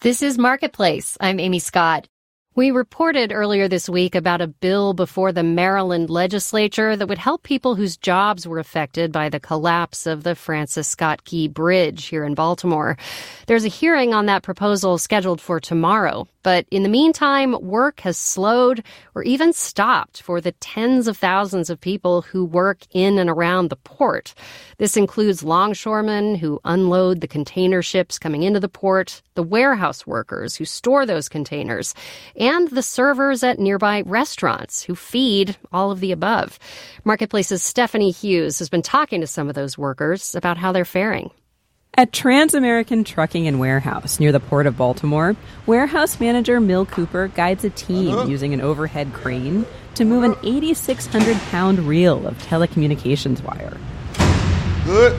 This is Marketplace. I'm Amy Scott. We reported earlier this week about a bill before the Maryland legislature that would help people whose jobs were affected by the collapse of the Francis Scott Key Bridge here in Baltimore. There's a hearing on that proposal scheduled for tomorrow. But in the meantime, work has slowed or even stopped for the tens of thousands of people who work in and around the port. This includes longshoremen who unload the container ships coming into the port, the warehouse workers who store those containers, and the servers at nearby restaurants who feed all of the above. Marketplace's Stephanie Hughes has been talking to some of those workers about how they're faring. At Transamerican Trucking and Warehouse near the Port of Baltimore, warehouse manager Mill Cooper guides a team using an overhead crane to move an 8,600-pound reel of telecommunications wire. Good.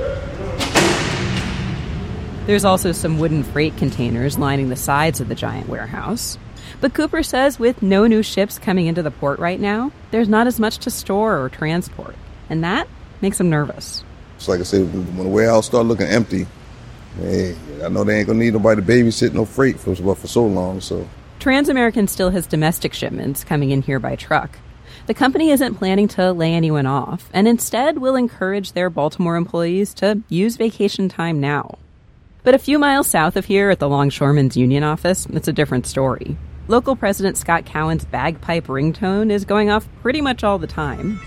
There's also some wooden freight containers lining the sides of the giant warehouse. But Cooper says with no new ships coming into the port right now, there's not as much to store or transport. And that makes him nervous. It's like I said, when the warehouse start looking empty, hey, I know they ain't gonna need nobody to babysit no freight for so long. So Transamerican still has domestic shipments coming in here by truck. The company isn't planning to lay anyone off, and instead will encourage their Baltimore employees to use vacation time now. But a few miles south of here at the Longshoremen's Union office, it's a different story. Local President Scott Cowan's bagpipe ringtone is going off pretty much all the time.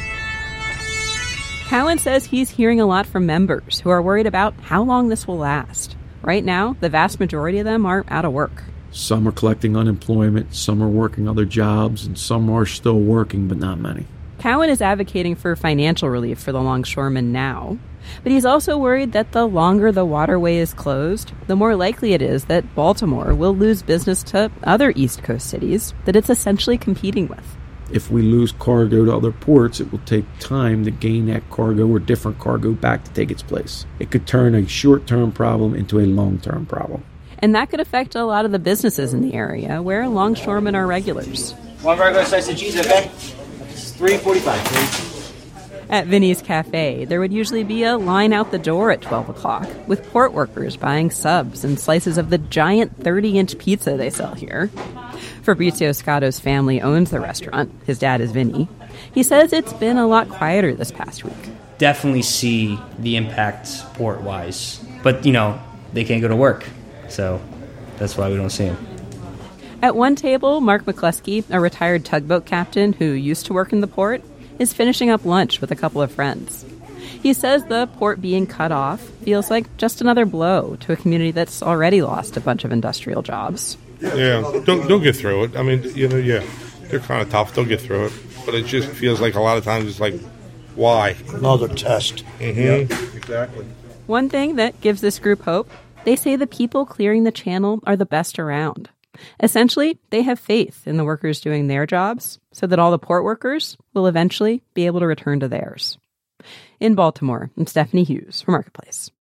Cowan says he's hearing a lot from members who are worried about how long this will last. Right now, the vast majority of them are out of work. Some are collecting unemployment, some are working other jobs, and some are still working, but not many. Cowan is advocating for financial relief for the longshoremen now. But he's also worried that the longer the waterway is closed, the more likely it is that Baltimore will lose business to other East Coast cities that it's essentially competing with. If we lose cargo to other ports, it will take time to gain that cargo or different cargo back to take its place. It could turn a short-term problem into a long-term problem. And that could affect a lot of the businesses in the area where longshoremen are regulars. One regular slice of cheese, okay? It's $3.45, please. At Vinny's Cafe, there would usually be a line out the door at 12 o'clock with port workers buying subs and slices of the giant 30-inch pizza they sell here. Fabrizio Scotto's family owns the restaurant. His dad is Vinny. He says it's been a lot quieter this past week. Definitely see the impact port-wise. But, they can't go to work. So that's why we don't see them. At one table, Mark McCluskey, a retired tugboat captain who used to work in the port, is finishing up lunch with a couple of friends. He says the port being cut off feels like just another blow to a community that's already lost a bunch of industrial jobs. Yeah, they'll get through it. I mean, they're kind of tough. They'll get through it. But it just feels like a lot of times it's like, why? Another test. Mm-hmm. Yeah, exactly. One thing that gives this group hope, they say the people clearing the channel are the best around. Essentially, they have faith in the workers doing their jobs so that all the port workers will eventually be able to return to theirs. In Baltimore, I'm Stephanie Hughes for Marketplace.